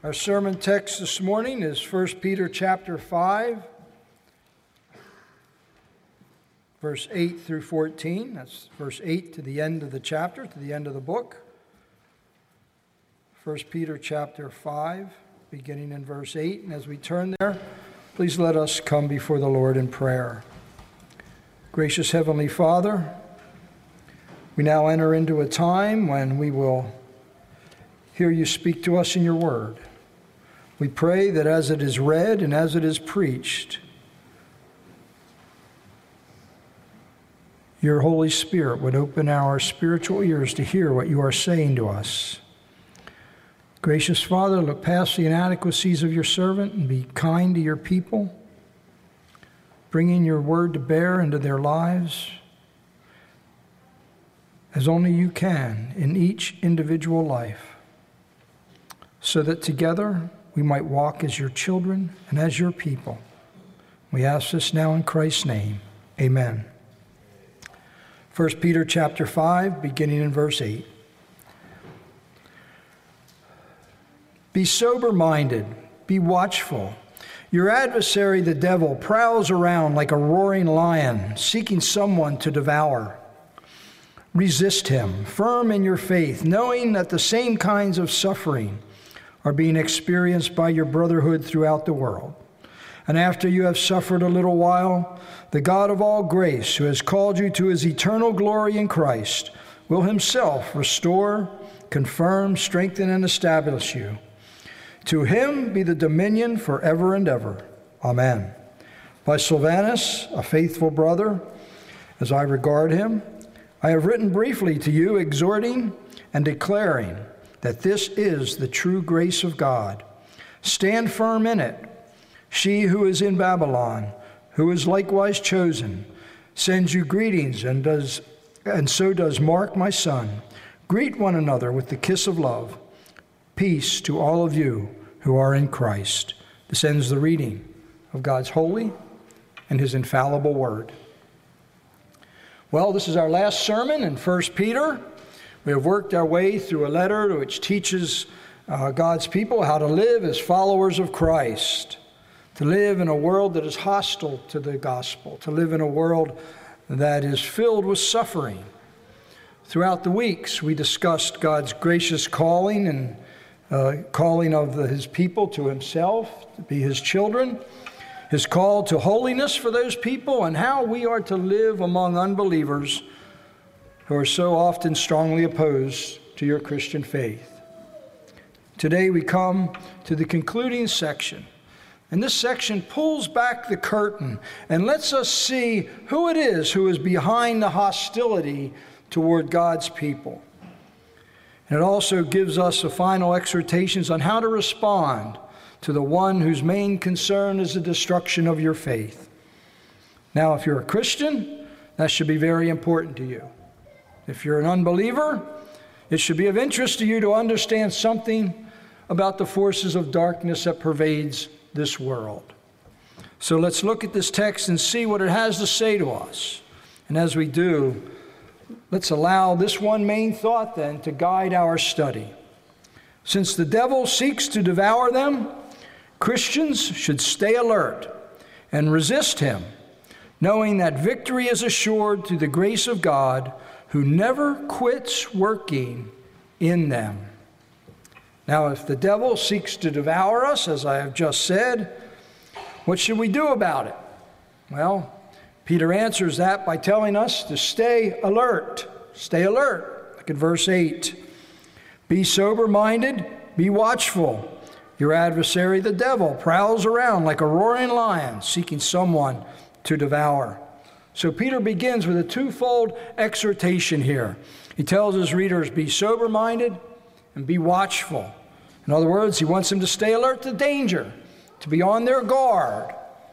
Our sermon text this morning is 1 Peter chapter 5, verse 8 through 14. That's verse 8 to the end of the chapter, to the end of the book. 1 Peter chapter 5, beginning in verse 8. And as we turn there, please let us come before the Lord in prayer. Gracious Heavenly Father, we now enter into a time when we will hear you speak to us in your word. We pray that as it is read and as it is preached, your Holy Spirit would open our spiritual ears to hear what you are saying to us. Gracious Father, look past the inadequacies of your servant and be kind to your people, bringing your word to bear into their lives as only you can in each individual life, so that together we might walk as your children and as your people. We ask this now in Christ's name. Amen. 1 Peter chapter 5, beginning in verse 8. Be sober-minded, be watchful. Your adversary, the devil, prowls around like a roaring lion, seeking someone to devour. Resist him, firm in your faith, knowing that the same kinds of suffering are being experienced by your brotherhood throughout the world. And after you have suffered a little while, the God of all grace, who has called you to his eternal glory in Christ, will himself restore, confirm, strengthen, and establish you. To him be the dominion forever and ever. Amen. By Silvanus, a faithful brother, as I regard him, I have written briefly to you, exhorting and declaring that this is the true grace of God. Stand firm in it. She who is in Babylon, who is likewise chosen, sends you greetings, and so does Mark, my son. Greet one another with the kiss of love. Peace to all of you who are in Christ. This ends the reading of God's holy and his infallible word. Well, this is our last sermon in 1 Peter. We have worked our way through a letter which teaches God's people how to live as followers of Christ, to live in a world that is hostile to the gospel, to live in a world that is filled with suffering. Throughout the weeks, we discussed God's gracious calling and calling of his people to himself, to be his children, his call to holiness for those people, and how we are to live among unbelievers who are so often strongly opposed to your Christian faith. Today we come to the concluding section, and this section pulls back the curtain and lets us see who it is who is behind the hostility toward God's people. And it also gives us the final exhortations on how to respond to the one whose main concern is the destruction of your faith. Now, if you're a Christian, that should be very important to you. If you're an unbeliever, it should be of interest to you to understand something about the forces of darkness that pervades this world. So let's look at this text and see what it has to say to us. And as we do, let's allow this one main thought then to guide our study. Since the devil seeks to devour them, Christians should stay alert and resist him, knowing that victory is assured through the grace of God, who never quits working in them. Now, if the devil seeks to devour us, as I have just said, what should we do about it? Well, Peter answers that by telling us to stay alert. Stay alert. Look at verse 8. Be sober-minded, be watchful. Your adversary, the devil, prowls around like a roaring lion, seeking someone to devour. So Peter begins with a twofold exhortation here. He tells his readers, be sober-minded and be watchful. In other words, he wants them to stay alert to danger, to be on their guard.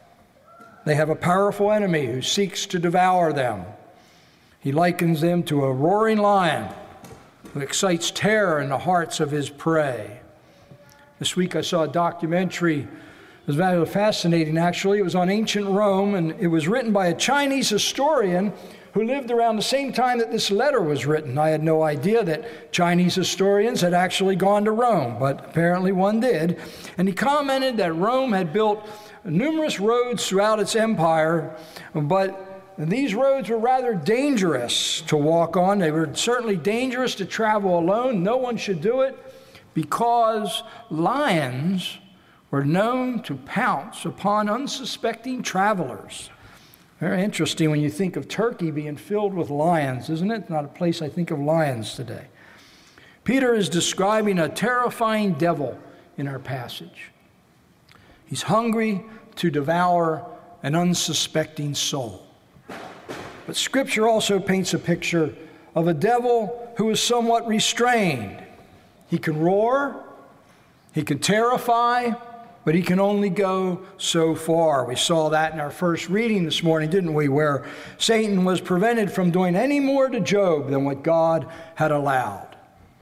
They have a powerful enemy who seeks to devour them. He likens them to a roaring lion who excites terror in the hearts of his prey. This week I saw a documentary. It was very fascinating, actually. It was on ancient Rome, and it was written by a Chinese historian who lived around the same time that this letter was written. I had no idea that Chinese historians had actually gone to Rome, but apparently one did. And he commented that Rome had built numerous roads throughout its empire, but these roads were rather dangerous to walk on. They were certainly dangerous to travel alone. No one should do it because lions were known to pounce upon unsuspecting travelers. Very interesting when you think of Turkey being filled with lions, isn't it? Not a place I think of lions today. Peter is describing a terrifying devil in our passage. He's hungry to devour an unsuspecting soul. But Scripture also paints a picture of a devil who is somewhat restrained. He can roar, he can terrify, but he can only go so far. We saw that in our first reading this morning, didn't we, where Satan was prevented from doing any more to Job than what God had allowed.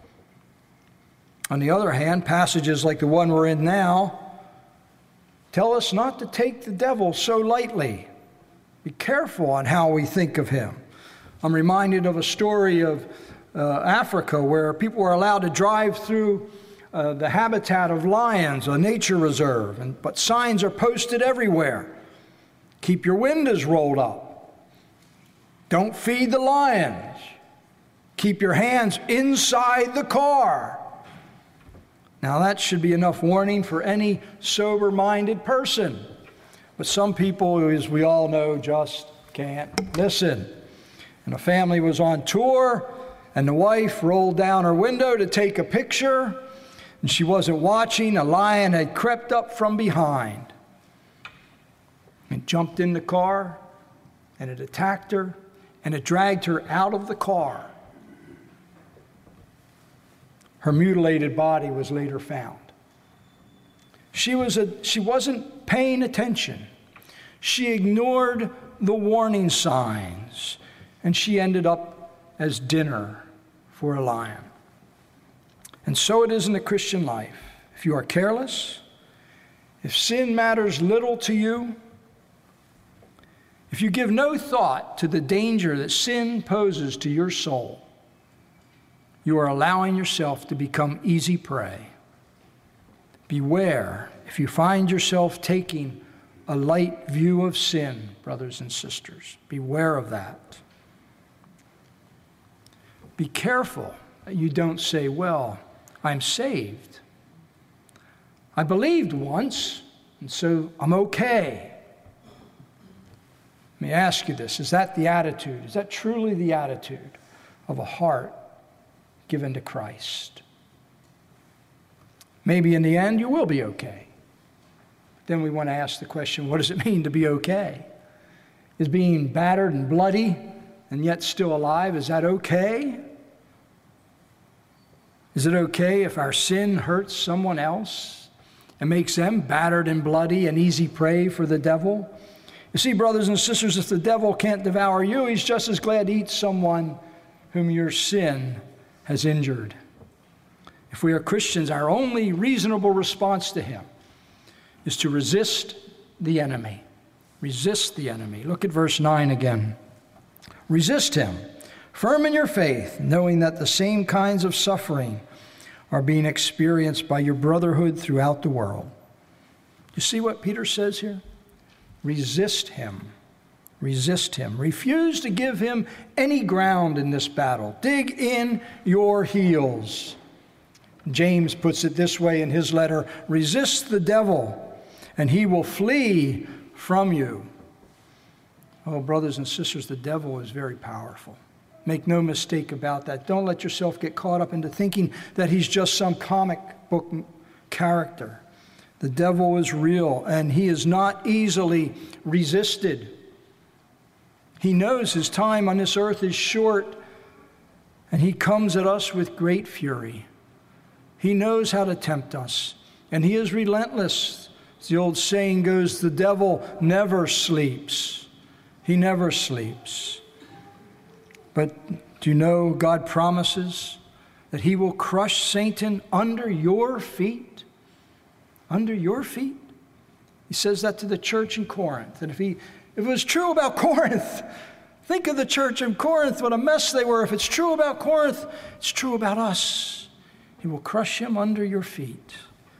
On the other hand, passages like the one we're in now tell us not to take the devil so lightly. Be careful on how we think of him. I'm reminded of a story of Africa where people were allowed to drive through the habitat of lions, a nature reserve, but signs are posted everywhere. Keep your windows rolled up. Don't feed the lions. Keep your hands inside the car. Now that should be enough warning for any sober-minded person. But some people, as we all know, just can't listen. And a family was on tour, and the wife rolled down her window to take a picture, and she wasn't watching. A lion had crept up from behind and jumped in the car, and it attacked her, and it dragged her out of the car. Her mutilated body was later found. She wasn't paying attention. She ignored the warning signs, and she ended up as dinner for a lion. And so it is in the Christian life. If you are careless, if sin matters little to you, if you give no thought to the danger that sin poses to your soul, you are allowing yourself to become easy prey. Beware if you find yourself taking a light view of sin, brothers and sisters. Beware of that. Be careful that you don't say, well, I'm saved. I believed once, and so I'm okay. Let me ask you this. Is that the attitude? Is that truly the attitude of a heart given to Christ? Maybe in the end you will be okay. Then we want to ask the question, what does it mean to be okay? Is being battered and bloody and yet still alive, is that okay? Is it okay if our sin hurts someone else and makes them battered and bloody and easy prey for the devil? You see, brothers and sisters, if the devil can't devour you, he's just as glad to eat someone whom your sin has injured. If we are Christians, our only reasonable response to him is to resist the enemy. Resist the enemy. Look at verse 9 again. Resist him, firm in your faith, knowing that the same kinds of suffering are being experienced by your brotherhood throughout the world. You see what Peter says here? Resist him. Resist him. Refuse to give him any ground in this battle. Dig in your heels. James puts it this way in his letter, resist the devil, and he will flee from you. Oh, brothers and sisters, the devil is very powerful. Make no mistake about that. Don't let yourself get caught up into thinking that he's just some comic book character. The devil is real, and he is not easily resisted. He knows his time on this earth is short, and he comes at us with great fury. He knows how to tempt us, and he is relentless. As the old saying goes, the devil never sleeps. He never sleeps. But do you know God promises that he will crush Satan under your feet? Under your feet? He says that to the church in Corinth. And if it was true about Corinth, Think of the church in Corinth, what a mess they were. If it's true about Corinth, it's true about us. He will crush him under your feet.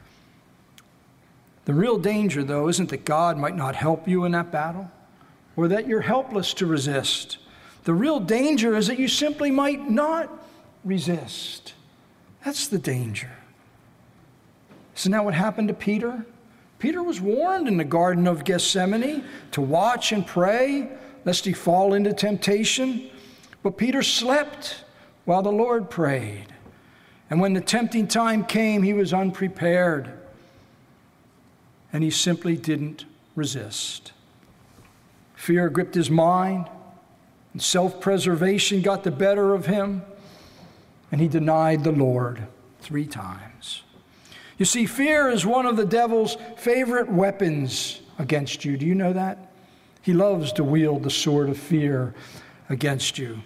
The real danger, though, isn't that God might not help you in that battle or that you're helpless to resist. The real danger is that you simply might not resist. That's the danger. Isn't that what happened to Peter? Peter was warned in the Garden of Gethsemane to watch and pray lest he fall into temptation. But Peter slept while the Lord prayed. And when the tempting time came, he was unprepared. And he simply didn't resist. Fear gripped his mind, and self-preservation got the better of him, and he denied the Lord 3 times. You see, fear is one of the devil's favorite weapons against you. Do you know that? He loves to wield the sword of fear against you.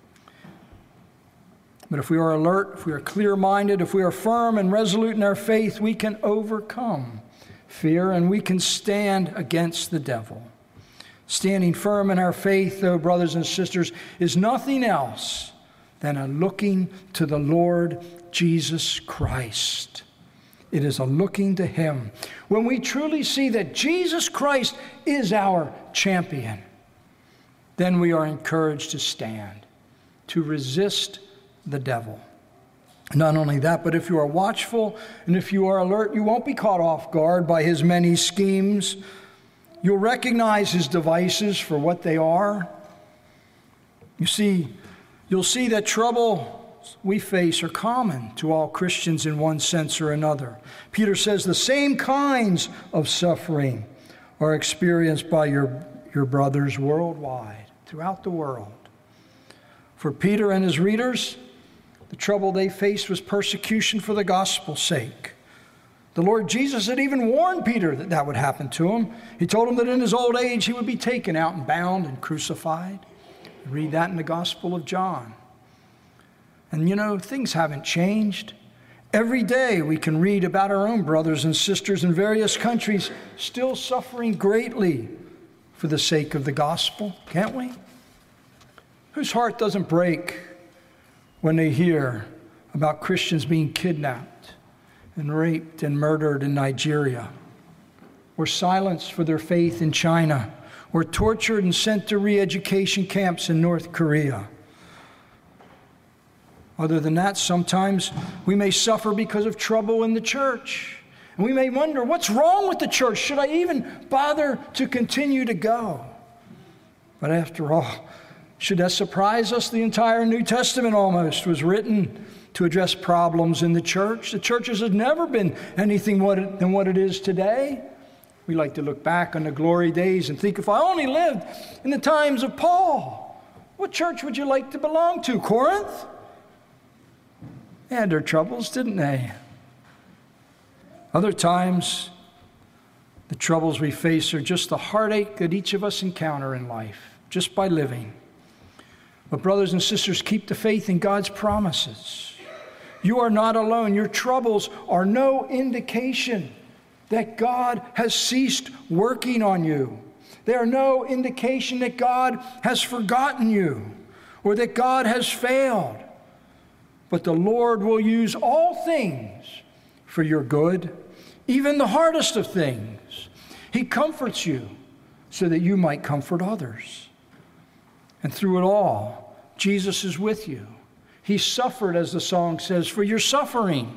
But if we are alert, if we are clear-minded, if we are firm and resolute in our faith, we can overcome fear and we can stand against the devil. Standing firm in our faith, though, brothers and sisters, is nothing else than a looking to the Lord Jesus Christ. It is a looking to him. When we truly see that Jesus Christ is our champion, then we are encouraged to stand, to resist the devil. Not only that, but if you are watchful and if you are alert, you won't be caught off guard by his many schemes. You'll recognize his devices for what they are. You'll see that trouble we face are common to all Christians in one sense or another. Peter says the same kinds of suffering are experienced by your brothers worldwide, throughout the world. For Peter and his readers, the trouble they faced was persecution for the gospel's sake. The Lord Jesus had even warned Peter that that would happen to him. He told him that in his old age he would be taken out and bound and crucified. Read that in the Gospel of John. And you know, things haven't changed. Every day we can read about our own brothers and sisters in various countries still suffering greatly for the sake of the gospel, can't we? Whose heart doesn't break when they hear about Christians being kidnapped and raped and murdered in Nigeria, or silenced for their faith in China, or tortured and sent to re-education camps in North Korea? Other than that, sometimes we may suffer because of trouble in the church. And we may wonder, what's wrong with the church? Should I even bother to continue to go? But after all, should that surprise us? The entire New Testament almost was written to address problems in the church. The churches have never been anything than what it is today. We like to look back on the glory days and think, if I only lived in the times of Paul, what church would you like to belong to? Corinth? They had their troubles, didn't they? Other times, the troubles we face are just the heartache that each of us encounter in life, just by living. But brothers and sisters, keep the faith in God's promises. You are not alone. Your troubles are no indication that God has ceased working on you. They are no indication that God has forgotten you or that God has failed. But the Lord will use all things for your good, even the hardest of things. He comforts you so that you might comfort others. And through it all, Jesus is with you. He suffered, as the song says, for your suffering.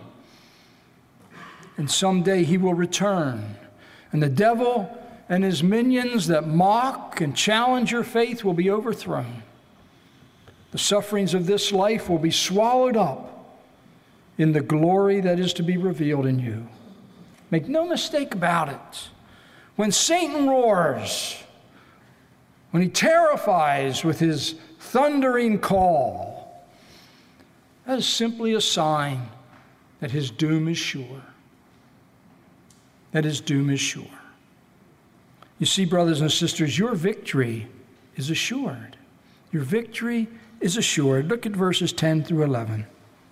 And someday he will return. And the devil and his minions that mock and challenge your faith will be overthrown. The sufferings of this life will be swallowed up in the glory that is to be revealed in you. Make no mistake about it. When Satan roars, when he terrifies with his thundering call, that is simply a sign that his doom is sure. That his doom is sure. You see, brothers and sisters, your victory is assured. Your victory is assured. Look at verses 10 through 11.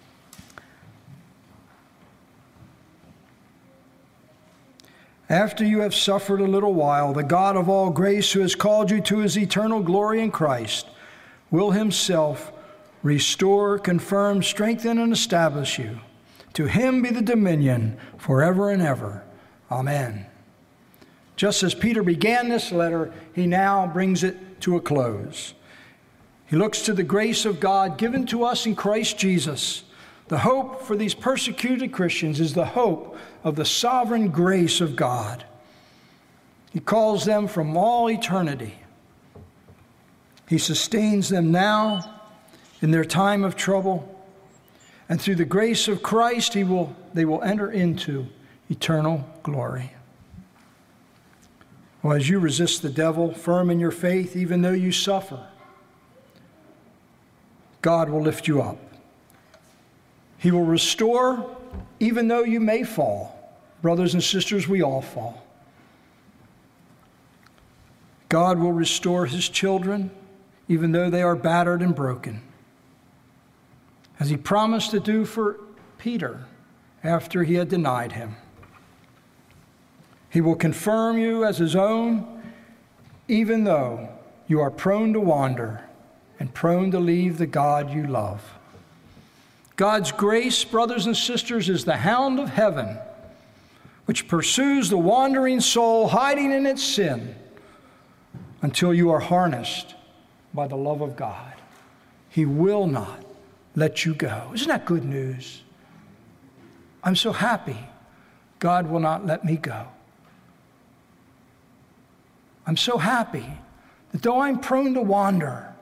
After you have suffered a little while, the God of all grace, who has called you to his eternal glory in Christ, will himself restore, confirm, strengthen, and establish you. To him be the dominion forever and ever. Amen. Just as Peter began this letter, he now brings it to a close. He looks to the grace of God given to us in Christ Jesus. The hope for these persecuted Christians is the hope of the sovereign grace of God. He calls them from all eternity. He sustains them now in their time of trouble. And through the grace of Christ, they will enter into eternal glory. Well, as you resist the devil, firm in your faith, even though you suffer, God will lift you up. He will restore, even though you may fall. Brothers and sisters, we all fall. God will restore his children, even though they are battered and broken, as he promised to do for Peter after he had denied him. He will confirm you as his own, even though you are prone to wander and prone to leave the God you love. God's grace, brothers and sisters, is the hound of heaven, which pursues the wandering soul hiding in its sin until you are harnessed by the love of God. He will not let you go. Isn't that good news? I'm so happy God will not let me go. I'm so happy that though I'm prone to wander,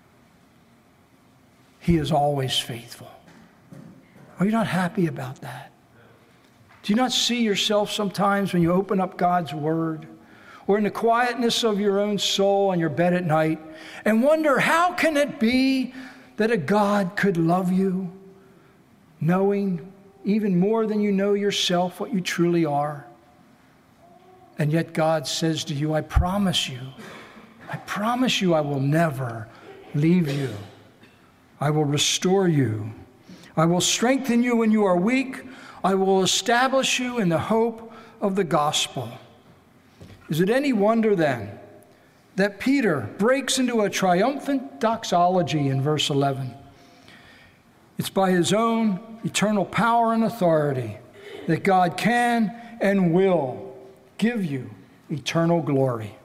he is always faithful. Are you not happy about that? Do you not see yourself sometimes when you open up God's word or in the quietness of your own soul on your bed at night and wonder, how can it be that a God could love you, knowing even more than you know yourself what you truly are? And yet God says to you, I promise you I will never leave you. I will restore you. I will strengthen you when you are weak. I will establish you in the hope of the gospel. Is it any wonder then that Peter breaks into a triumphant doxology in verse 11? It's by his own eternal power and authority that God can and will give you eternal glory.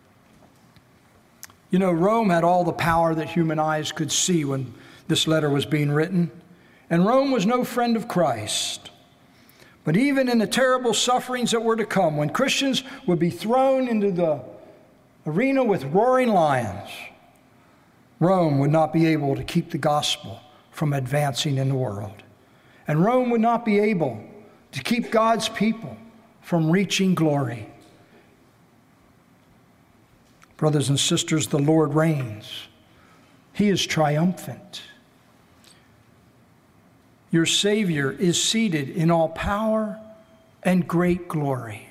You know, Rome had all the power that human eyes could see when this letter was being written, and Rome was no friend of Christ. But even in the terrible sufferings that were to come, when Christians would be thrown into the arena with roaring lions, Rome would not be able to keep the gospel from advancing in the world. And Rome would not be able to keep God's people from reaching glory. Brothers and sisters, the Lord reigns. He is triumphant. Your Savior is seated in all power and great glory.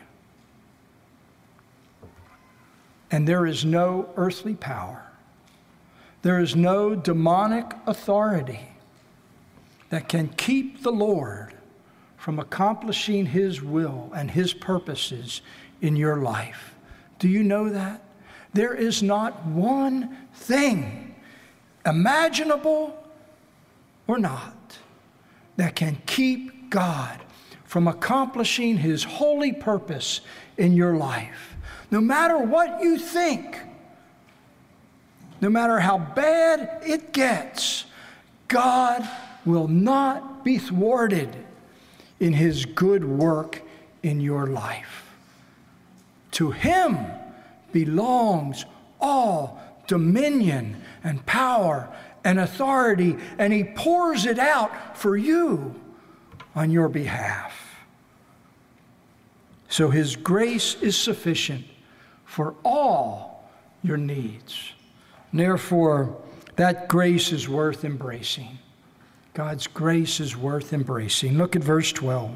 And there is no earthly power, there is no demonic authority that can keep the Lord from accomplishing his will and his purposes in your life. Do you know that? There is not one thing, imaginable or not, that can keep God from accomplishing his holy purpose in your life. No matter what you think, no matter how bad it gets, God will not be thwarted in his good work in your life. To him belongs all dominion and power and authority, and he pours it out for you on your behalf. So his grace is sufficient for all your needs. And therefore, that grace is worth embracing. God's grace is worth embracing. Look at verse 12.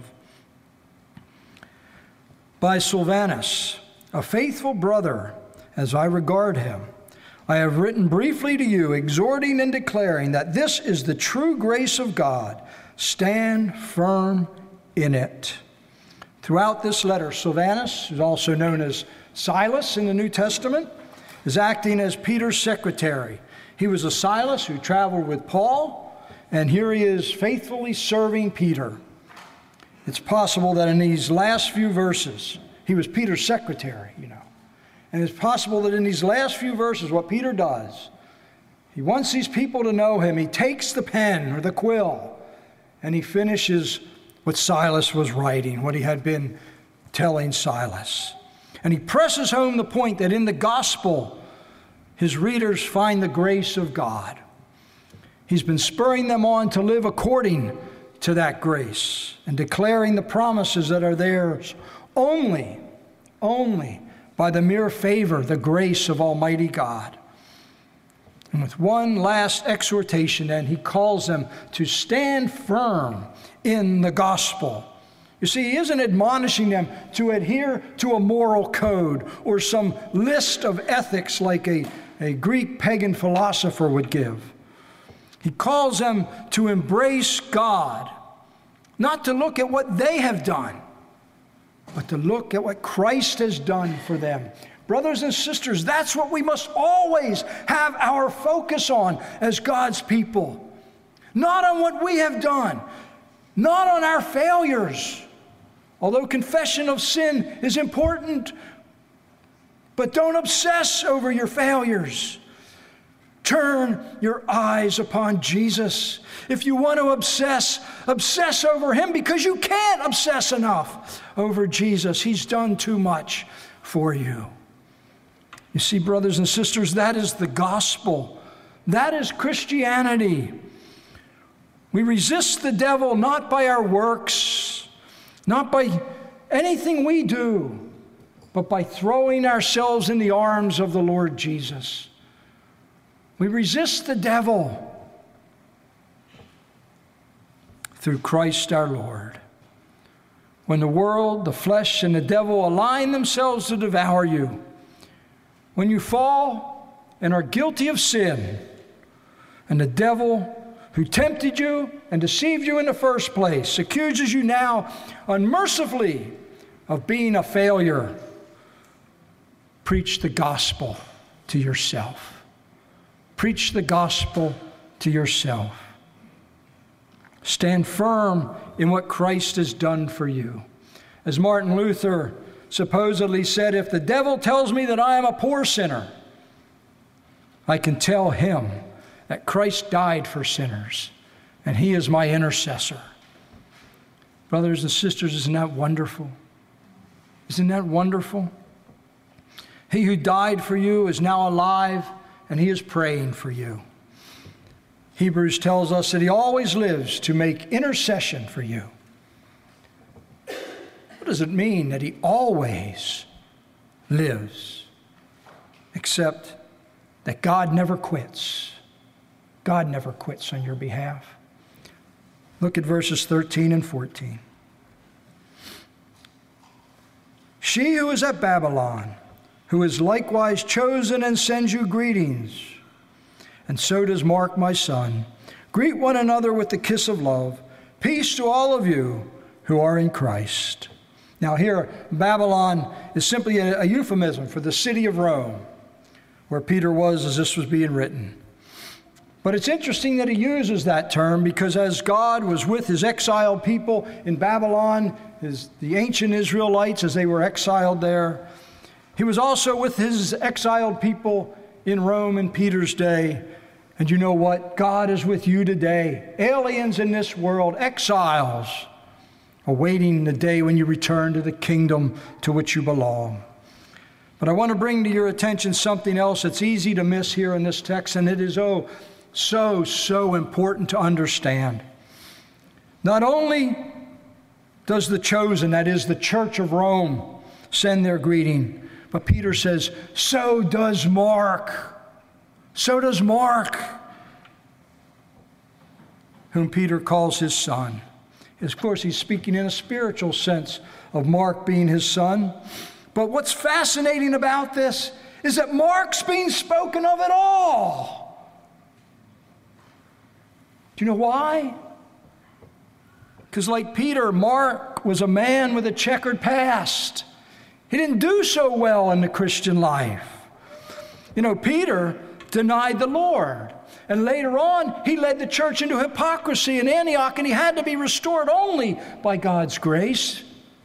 By Silvanus, a faithful brother, as I regard him, I have written briefly to you, exhorting and declaring that this is the true grace of God. Stand firm in it. Throughout this letter, Silvanus, who's also known as Silas in the New Testament, is acting as Peter's secretary. He was a Silas who traveled with Paul, and here he is faithfully serving Peter. It's possible that in these last few verses, he was Peter's secretary, and it's possible that in these last few verses, what Peter does, he wants these people to know him. He takes the pen or the quill, and he finishes what Silas was writing, what he had been telling Silas. And he presses home the point that in the gospel, his readers find the grace of God. He's been spurring them on to live according to that grace and declaring the promises that are theirs only by the mere favor, the grace of Almighty God. And with one last exhortation, then, he calls them to stand firm in the gospel. You see, he isn't admonishing them to adhere to a moral code or some list of ethics like a Greek pagan philosopher would give. He calls them to embrace God, not to look at what they have done, but to look at what Christ has done for them. Brothers and sisters, that's what we must always have our focus on as God's people. Not on what we have done, not on our failures. Although confession of sin is important, but don't obsess over your failures. Turn your eyes upon Jesus. If you want to obsess over him, because you can't obsess enough over Jesus. He's done too much for you. You see, brothers and sisters, that is the gospel. That is Christianity. We resist the devil not by our works, not by anything we do, but by throwing ourselves in the arms of the Lord Jesus. We resist the devil through Christ our Lord. When the world, the flesh, and the devil align themselves to devour you, when you fall and are guilty of sin, and the devil who tempted you and deceived you in the first place accuses you now unmercifully of being a failure, preach the gospel to yourself. Preach the gospel to yourself. Stand firm in what Christ has done for you. As Martin Luther supposedly said, if the devil tells me that I am a poor sinner, I can tell him that Christ died for sinners, and he is my intercessor. Brothers and sisters, isn't that wonderful? Isn't that wonderful? He who died for you is now alive, and he is praying for you. Hebrews tells us that he always lives to make intercession for you. What does it mean that he always lives? Except that God never quits. God never quits on your behalf. Look at verses 13 and 14. She who is at Babylon, who is likewise chosen and sends you greetings, and so does Mark, my son. Greet one another with the kiss of love. Peace to all of you who are in Christ. Now here, Babylon is simply a euphemism for the city of Rome, where Peter was as this was being written. But it's interesting that he uses that term because as God was with his exiled people in Babylon, the ancient Israelites as they were exiled there, he was also with his exiled people in Rome in Peter's day. And you know what? God is with you today. Aliens in this world, exiles, awaiting the day when you return to the kingdom to which you belong. But I want to bring to your attention something else that's easy to miss here in this text, and it is so important to understand. Not only does the chosen, that is the Church of Rome, send their greeting, but Peter says, so does Mark. So does Mark, whom Peter calls his son. Of course, he's speaking in a spiritual sense of Mark being his son. But what's fascinating about this is that Mark's being spoken of at all. Do you know why? Because like Peter, Mark was a man with a checkered past. He didn't do so well in the Christian life. You know, Peter denied the Lord. And later on, he led the church into hypocrisy in Antioch, and he had to be restored only by God's grace.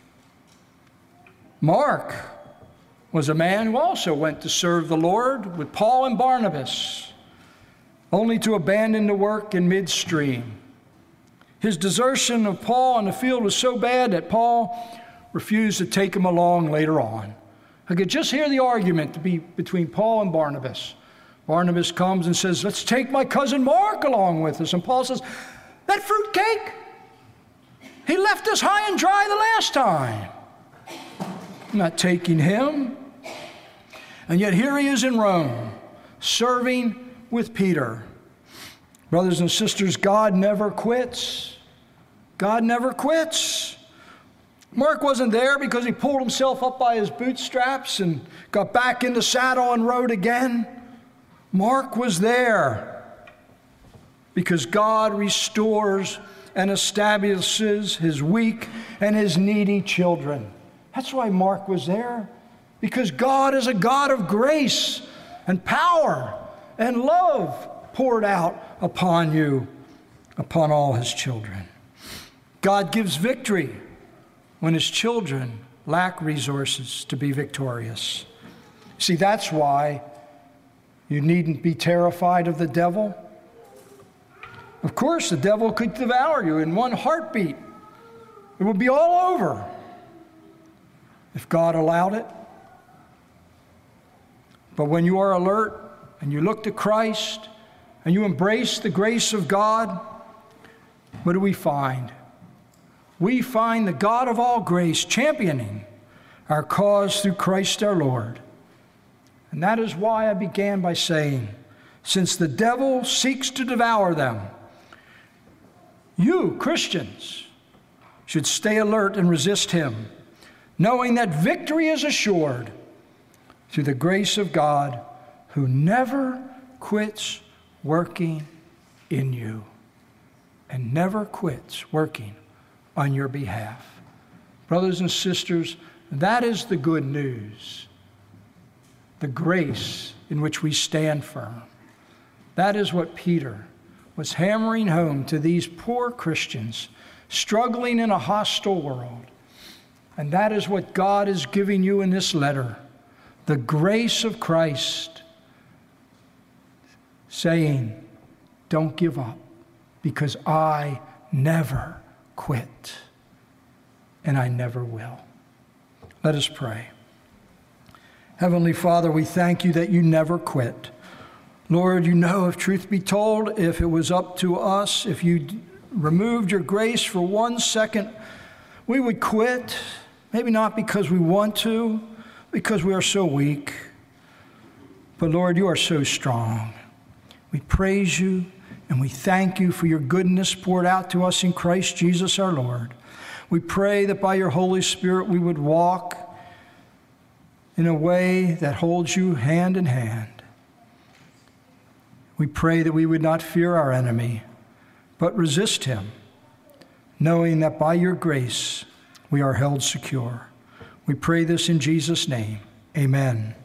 Mark was a man who also went to serve the Lord with Paul and Barnabas, only to abandon the work in midstream. His desertion of Paul on the field was so bad that Paul refused to take him along later on. I could just hear the argument between Paul and Barnabas. Barnabas comes and says, let's take my cousin Mark along with us. And Paul says, that fruitcake, he left us high and dry the last time. I'm not taking him. And yet here he is in Rome, serving with Peter. Brothers and sisters, God never quits. God never quits. Mark wasn't there because he pulled himself up by his bootstraps and got back in the saddle and rode again. Mark was there because God restores and establishes his weak and his needy children. That's why Mark was there, because God is a God of grace and power and love poured out upon you, upon all his children. God gives victory when his children lack resources to be victorious. See, that's why you needn't be terrified of the devil. Of course, the devil could devour you in one heartbeat. It would be all over if God allowed it. But when you are alert and you look to Christ and you embrace the grace of God, what do we find? We find the God of all grace championing our cause through Christ our Lord. And that is why I began by saying, since the devil seeks to devour them, you, Christians, should stay alert and resist him, knowing that victory is assured through the grace of God, who never quits working in you and never quits working on your behalf. Brothers and sisters, that is the good news, the grace in which we stand firm. That is what Peter was hammering home to these poor Christians struggling in a hostile world. And that is what God is giving you in this letter, the grace of Christ, saying, don't give up, because I never quit, and I never will. Let us pray. Heavenly Father, we thank you that you never quit. Lord, you know, if truth be told, if it was up to us, if you removed your grace for 1 second, we would quit. Maybe not because we want to, because we are so weak. But Lord, you are so strong. We praise you and we thank you for your goodness poured out to us in Christ Jesus our Lord. We pray that by your Holy Spirit we would walk in a way that holds you hand in hand. We pray that we would not fear our enemy, but resist him, knowing that by your grace we are held secure. We pray this in Jesus' name. Amen.